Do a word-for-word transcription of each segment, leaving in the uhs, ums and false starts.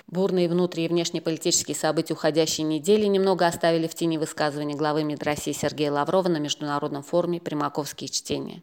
Бурные внутри- и внешнеполитические события уходящей недели немного оставили в тени высказывания главы МИД России Сергея Лаврова на международном форуме «Примаковские чтения».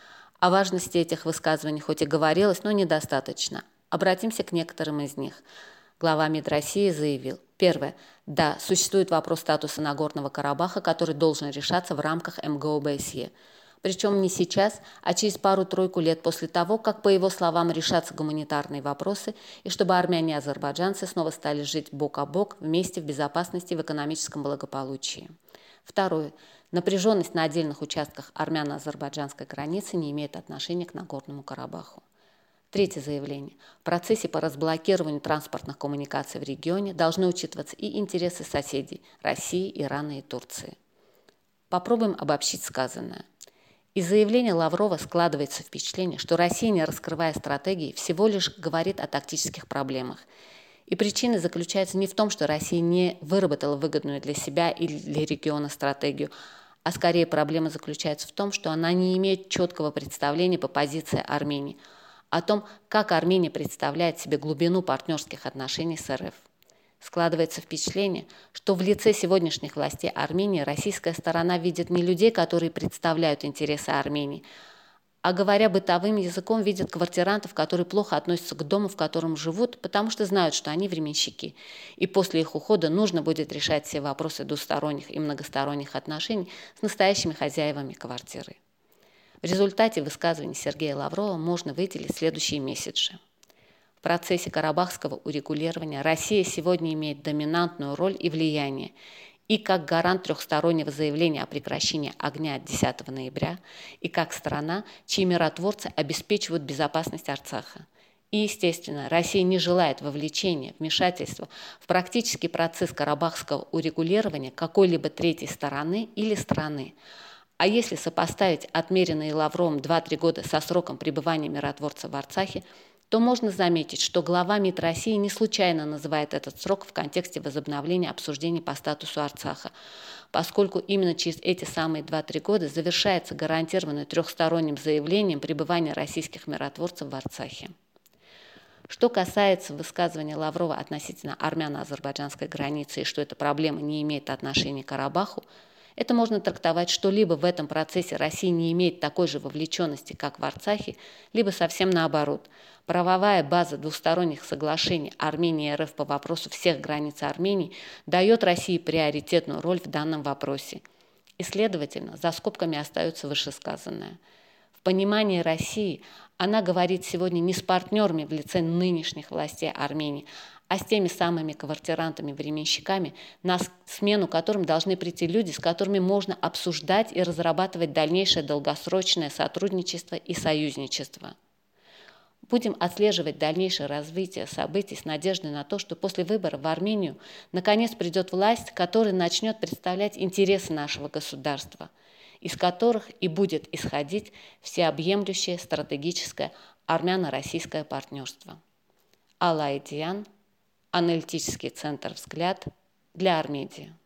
О важности этих высказываний хоть и говорилось, но недостаточно. Обратимся к некоторым из них. Глава МИД России заявил: первое. Да, существует вопрос статуса Нагорного Карабаха, который должен решаться в рамках эм гэ о бэ эс е. Причем не сейчас, а через пару-тройку лет после того, как, по его словам, решатся гуманитарные вопросы, и чтобы армяне и азербайджанцы снова стали жить бок о бок, вместе, в безопасности и в экономическом благополучии. Второе. Напряженность на отдельных участках армяно-азербайджанской границы не имеет отношения к Нагорному Карабаху. Третье заявление. В процессе по разблокированию транспортных коммуникаций в регионе должны учитываться и интересы соседей – России, Ирана и Турции. Попробуем обобщить сказанное. Из заявления Лаврова складывается впечатление, что Россия, не раскрывая стратегии, всего лишь говорит о тактических проблемах. И причина заключается не в том, что Россия не выработала выгодную для себя или для региона стратегию, а скорее проблема заключается в том, что она не имеет четкого представления по позиции Армении, о том, как Армения представляет себе глубину партнерских отношений с эр эф. Складывается впечатление, что в лице сегодняшних властей Армении российская сторона видит не людей, которые представляют интересы Армении, а, говоря бытовым языком, видят квартирантов, которые плохо относятся к дому, в котором живут, потому что знают, что они временщики, и после их ухода нужно будет решать все вопросы двусторонних и многосторонних отношений с настоящими хозяевами квартиры. В результате высказываний Сергея Лаврова можно выделить следующие месседжи. В процессе карабахского урегулирования Россия сегодня имеет доминантную роль и влияние и как гарант трехстороннего заявления о прекращении огня от десятого ноября, и как страна, чьи миротворцы обеспечивают безопасность Арцаха. И, естественно, Россия не желает вовлечения, вмешательства в практический процесс карабахского урегулирования какой-либо третьей стороны или страны. А если сопоставить отмеренные Лавровым два-три года со сроком пребывания миротворца в Арцахе, то можно заметить, что глава МИД России не случайно называет этот срок в контексте возобновления обсуждений по статусу Арцаха, поскольку именно через эти самые два-три года завершается гарантированное трехсторонним заявлением пребывания российских миротворцев в Арцахе. Что касается высказывания Лаврова относительно армяно-азербайджанской границы и что эта проблема не имеет отношения к Карабаху, это можно трактовать, что либо в этом процессе Россия не имеет такой же вовлеченности, как в Арцахе, либо совсем наоборот. Правовая база двусторонних соглашений Армении и эр эф по вопросу всех границ Армении дает России приоритетную роль в данном вопросе. И, следовательно, за скобками остается вышесказанное. В понимании России она говорит сегодня не с партнерами в лице нынешних властей Армении, а с теми самыми квартирантами-временщиками, на смену которым должны прийти люди, с которыми можно обсуждать и разрабатывать дальнейшее долгосрочное сотрудничество и союзничество. Будем отслеживать дальнейшее развитие событий с надеждой на то, что после выборов в Армению наконец придет власть, которая начнет представлять интересы нашего государства, из которых и будет исходить всеобъемлющее стратегическое армяно-российское партнерство. Алла Айдиян, Аналитический центр «Взгляд» для Армедии.